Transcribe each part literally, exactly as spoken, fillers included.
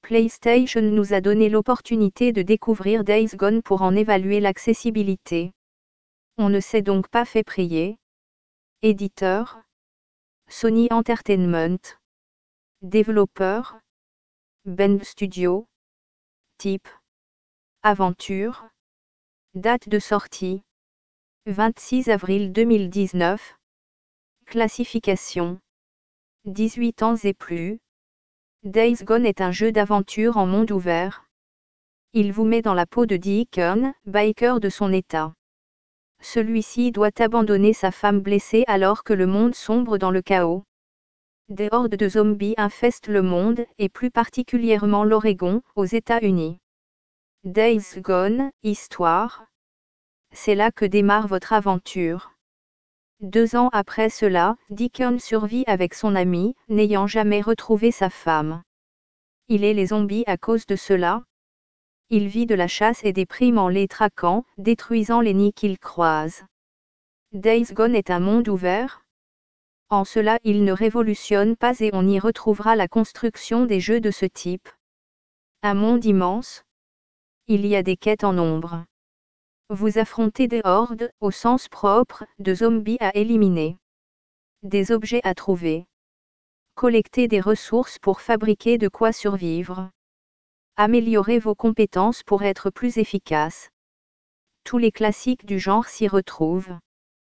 PlayStation nous a donné l'opportunité de découvrir Days Gone pour en évaluer l'accessibilité. On ne s'est donc pas fait prier. Éditeur: Sony Entertainment. Développeur: Bend Studio. Type: aventure. Date de sortie: vingt-six avril deux mille dix-neuf. Classification: dix-huit ans et plus. Days Gone est un jeu d'aventure en monde ouvert. Il vous met dans la peau de Deacon, biker de son état. Celui-ci doit abandonner sa femme blessée alors que le monde sombre dans le chaos. Des hordes de zombies infestent le monde, et plus particulièrement l'Oregon, aux États-Unis. Days Gone, histoire. C'est là que démarre votre aventure. Deux ans après cela, Deacon survit avec son ami, n'ayant jamais retrouvé sa femme. Il est les zombies à cause de cela. Il vit de la chasse et des primes en les traquant, détruisant les nids qu'il croise. Days Gone est un monde ouvert. En cela il ne révolutionne pas et on y retrouvera la construction des jeux de ce type. Un monde immense. Il y a des quêtes en nombre. Vous affrontez des hordes, au sens propre, de zombies à éliminer. Des objets à trouver. Collectez des ressources pour fabriquer de quoi survivre. Améliorez vos compétences pour être plus efficace. Tous les classiques du genre s'y retrouvent.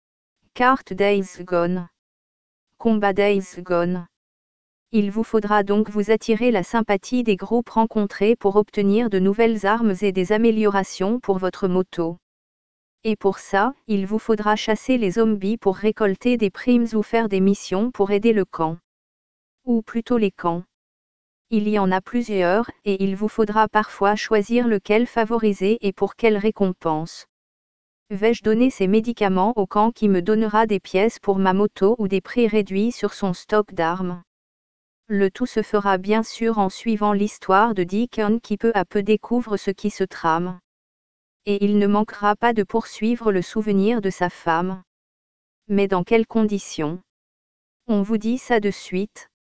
Carte Days Gone. Combat Days Gone. Il vous faudra donc vous attirer la sympathie des groupes rencontrés pour obtenir de nouvelles armes et des améliorations pour votre moto. Et pour ça, il vous faudra chasser les zombies pour récolter des primes ou faire des missions pour aider le camp. Ou plutôt les camps. Il y en a plusieurs, et il vous faudra parfois choisir lequel favoriser et pour quelle récompense. Vais-je donner ces médicaments au camp qui me donnera des pièces pour ma moto ou des prix réduits sur son stock d'armes? Le tout se fera bien sûr en suivant l'histoire de Deacon qui peu à peu découvre ce qui se trame. Et il ne manquera pas de poursuivre le souvenir de sa femme. Mais dans quelles conditions? On vous dit ça de suite.